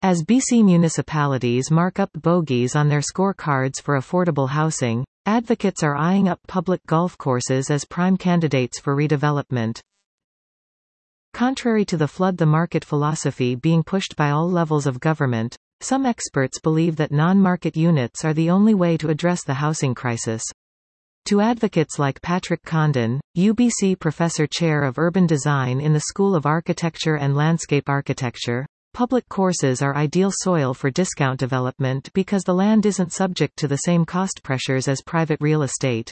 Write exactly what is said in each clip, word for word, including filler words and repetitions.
As B C municipalities mark up bogeys on their scorecards for affordable housing, advocates are eyeing up public golf courses as prime candidates for redevelopment. Contrary to the flood the market philosophy being pushed by all levels of government, some experts believe that non-market units are the only way to address the housing crisis. To advocates like Patrick Condon, U B C Professor Chair of Urban Design in the School of Architecture and Landscape Architecture, public courses are ideal soil for discount development because the land isn't subject to the same cost pressures as private real estate.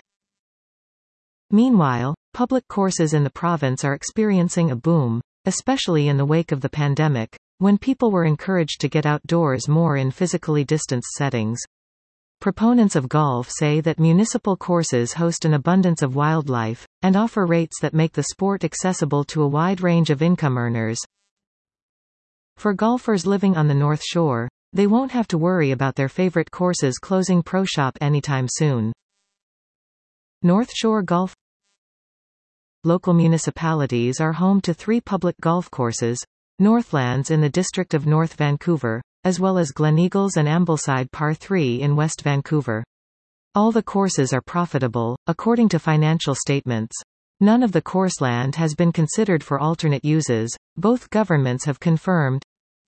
Meanwhile, public courses in the province are experiencing a boom, especially in the wake of the pandemic, when people were encouraged to get outdoors more in physically distanced settings. Proponents of golf say that municipal courses host an abundance of wildlife, and offer rates that make the sport accessible to a wide range of income earners. For golfers living on the North Shore, they won't have to worry about their favorite courses closing pro shop anytime soon. North Shore Golf. Local municipalities are home to three public golf courses, Northlands in the district of North Vancouver, as well as Gleneagles and Ambleside Par three in West Vancouver. All the courses are profitable, according to financial statements. None of the course land has been considered for alternate uses, both governments have confirmed.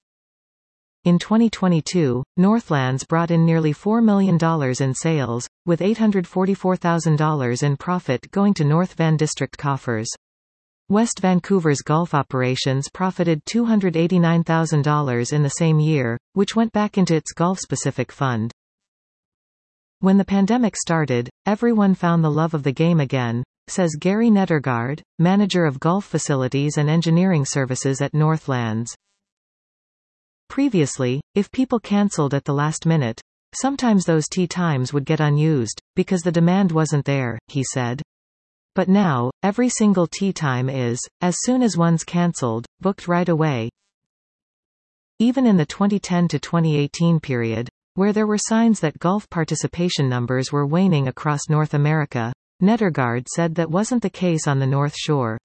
In twenty twenty-two, Northlands brought in nearly four million dollars in sales, with eight hundred forty-four thousand dollars in profit going to North Van District coffers. West Vancouver's golf operations profited two hundred eighty-nine thousand dollars in the same year, which went back into its golf-specific fund. When the pandemic started, everyone found the love of the game again, says Gary Nedergaard, manager of golf facilities and engineering services at Northlands. Previously, if people cancelled at the last minute, sometimes those tee times would get unused, because the demand wasn't there, he said. But now, every single tee time is, as soon as one's cancelled, booked right away. Even in the twenty ten to twenty eighteen period, where there were signs that golf participation numbers were waning across North America, Nedergaard said that wasn't the case on the North Shore.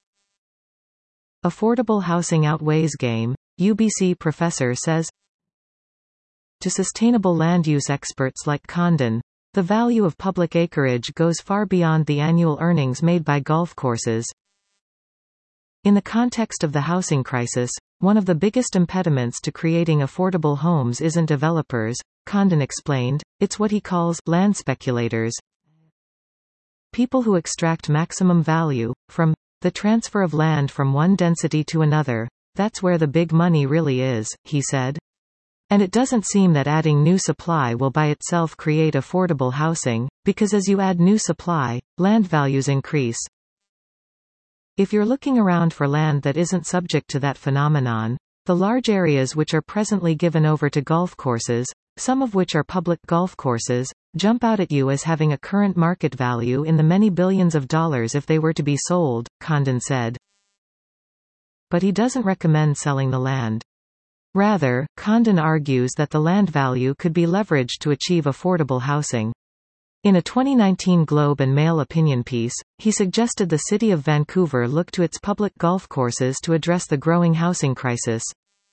Affordable housing outweighs game, U B C professor says. To sustainable land use experts like Condon, the value of public acreage goes far beyond the annual earnings made by golf courses. In the context of the housing crisis, one of the biggest impediments to creating affordable homes isn't developers, Condon explained, it's what he calls land speculators. People who extract maximum value from the transfer of land from one density to another. That's where the big money really is, he said. And it doesn't seem that adding new supply will by itself create affordable housing, because as you add new supply, land values increase. If you're looking around for land that isn't subject to that phenomenon, the large areas which are presently given over to golf courses, some of which are public golf courses, jump out at you as having a current market value in the many billions of dollars if they were to be sold, Condon said. But he doesn't recommend selling the land. Rather, Condon argues that the land value could be leveraged to achieve affordable housing. In a twenty nineteen Globe and Mail opinion piece, he suggested the city of Vancouver look to its public golf courses to address the growing housing crisis.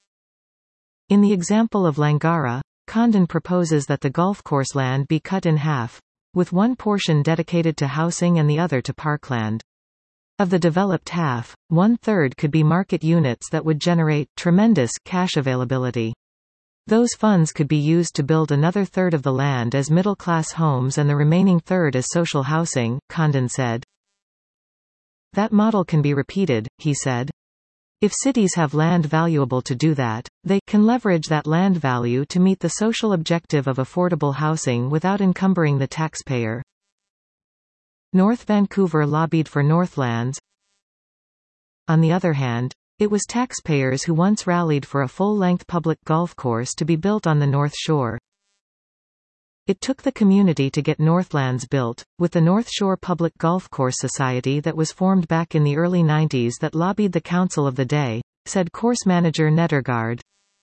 In the example of Langara, Condon proposes that the golf course land be cut in half, with one portion dedicated to housing and the other to parkland. Of the developed half, one-third could be market units that would generate tremendous cash availability. Those funds could be used to build another third of the land as middle-class homes and the remaining third as social housing, Condon said. That model can be repeated, he said. If cities have land valuable to do that, they can leverage that land value to meet the social objective of affordable housing without encumbering the taxpayer. North Vancouver lobbied for Northlands. On the other hand, it was taxpayers who once rallied for a full-length public golf course to be built on the North Shore. It took the community to get Northlands built, with the North Shore Public Golf Course Society that was formed back in the early nineties that lobbied the council of the day, said course manager Nedergaard.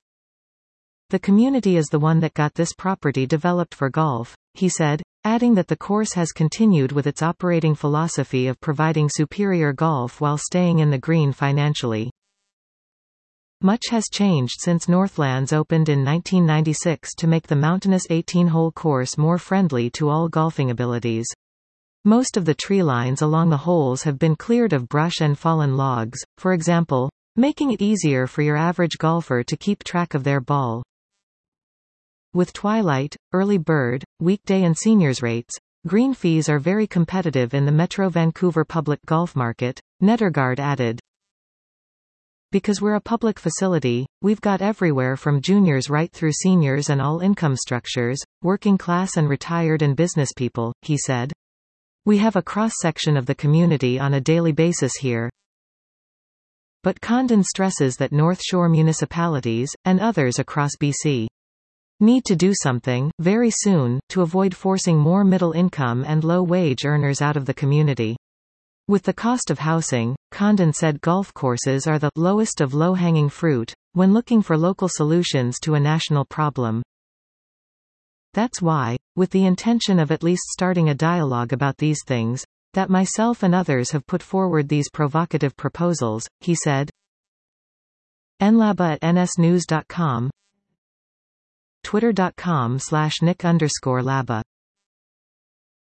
The community is the one that got this property developed for golf, he said, adding that the course has continued with its operating philosophy of providing superior golf while staying in the green financially. Much has changed since Northlands opened in nineteen ninety-six to make the mountainous eighteen-hole course more friendly to all golfing abilities. Most of the tree lines along the holes have been cleared of brush and fallen logs, for example, making it easier for your average golfer to keep track of their ball. With Twilight, Early Bird, Weekday and Seniors rates, green fees are very competitive in the Metro Vancouver public golf market, Nedergaard added. Because we're a public facility, we've got everywhere from juniors right through seniors and all income structures, working class and retired and business people, he said. We have a cross-section of the community on a daily basis here. But Condon stresses that North Shore municipalities, and others across B C, need to do something, very soon, to avoid forcing more middle-income and low-wage earners out of the community. With the cost of housing, Condon said golf courses are the lowest of low-hanging fruit when looking for local solutions to a national problem. That's why, with the intention of at least starting a dialogue about these things, that myself and others have put forward these provocative proposals, he said. nlaba at n s news dot com, twitter dot com slash nick underscore laba